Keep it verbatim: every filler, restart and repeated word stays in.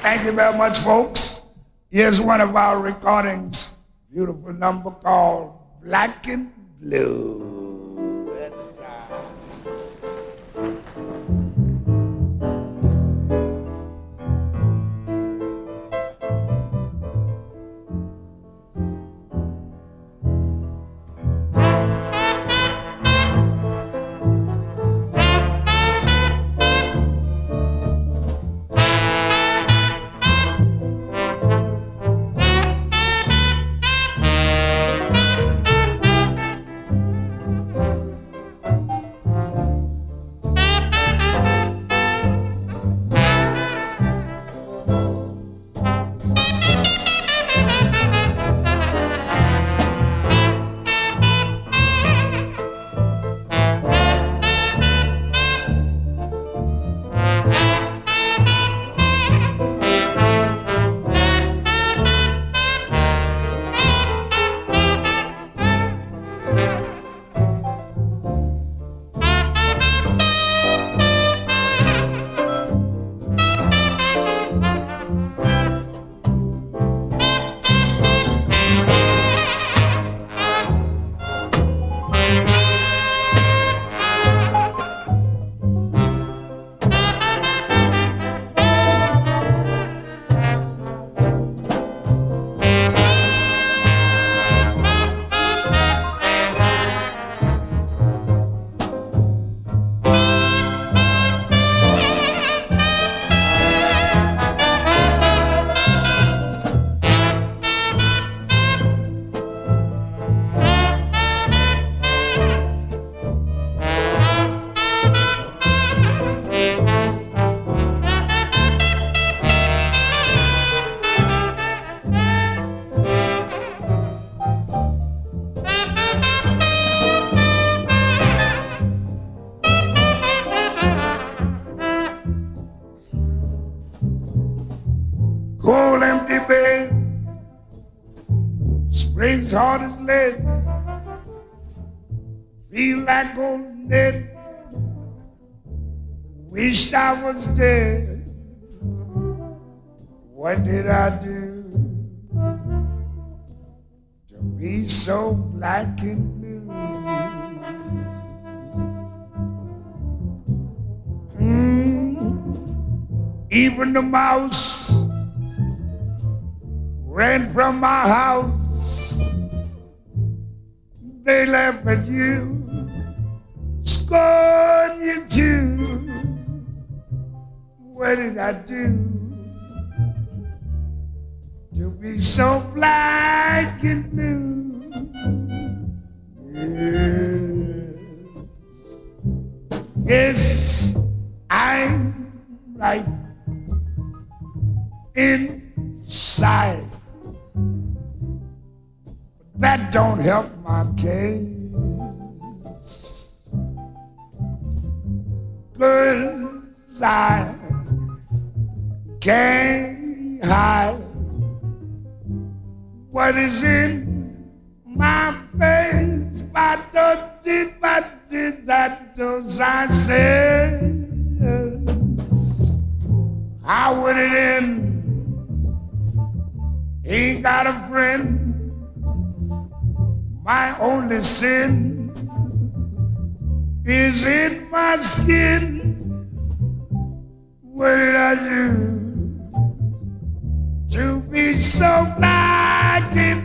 Thank you very much, folks. Here's one of our recordings. Beautiful number called Black and Blue. Yes, sir. Cold empty bed, springs hard as lead, feel like old dead, wished I was dead. What did I do to be so black and blue? Mm. Even the mouse ran from my house. They laugh at you, scorn you too. What did I do to be so black and blue? Yes, yes, I'm right inside. That don't help my case, 'cause I can't hide what is in my face. But don't but that does I say, how would it end? Ain't got a friend. My only sin is in my skin. What did I do to be so black and